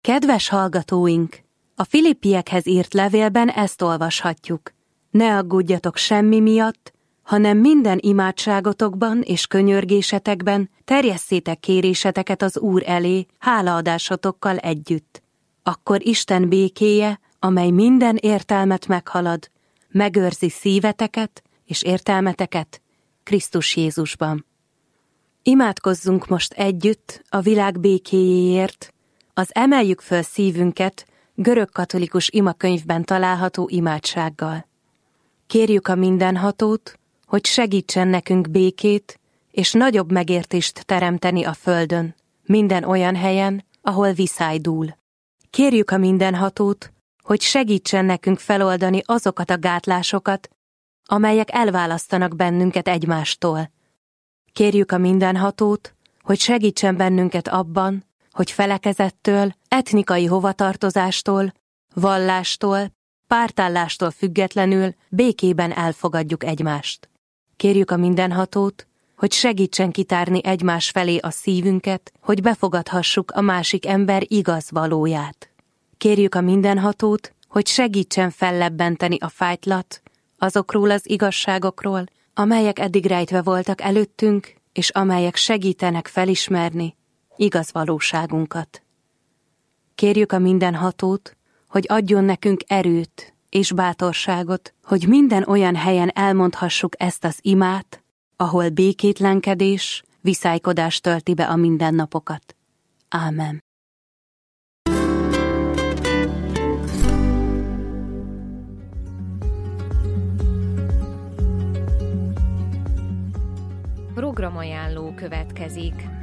Kedves hallgatóink! A Filippiekhez írt levélben ezt olvashatjuk. Ne aggódjatok semmi miatt, hanem minden imádságotokban és könyörgésetekben terjesszétek kéréseteket az Úr elé hálaadásotokkal együtt. Akkor Isten békéje, amely minden értelmet meghalad, megőrzi szíveteket és értelmeteket Krisztus Jézusban. Imádkozzunk most együtt a világ békéjéért, az Emeljük föl szívünket görögkatolikus imakönyvben található imádsággal. Kérjük a Mindenhatót, hogy segítsen nekünk békét és nagyobb megértést teremteni a földön, minden olyan helyen, ahol viszály dúl. Kérjük a Mindenhatót, hogy segítsen nekünk feloldani azokat a gátlásokat, amelyek elválasztanak bennünket egymástól. Kérjük a Mindenhatót, hogy segítsen bennünket abban, hogy felekezettől, etnikai hovatartozástól, vallástól, pártállástól függetlenül békében elfogadjuk egymást. Kérjük a Mindenhatót, hogy segítsen kitárni egymás felé a szívünket, hogy befogadhassuk a másik ember igaz valóját. Kérjük a Mindenhatót, hogy segítsen fellebbenteni a fájtlat azokról az igazságokról, amelyek eddig rejtve voltak előttünk, és amelyek segítenek felismerni igaz valóságunkat. Kérjük a Mindenhatót, hogy adjon nekünk erőt és bátorságot, hogy minden olyan helyen elmondhassuk ezt az imát, ahol békétlenkedés, viszálykodás tölti be a mindennapokat. Ámen. Programajánló következik.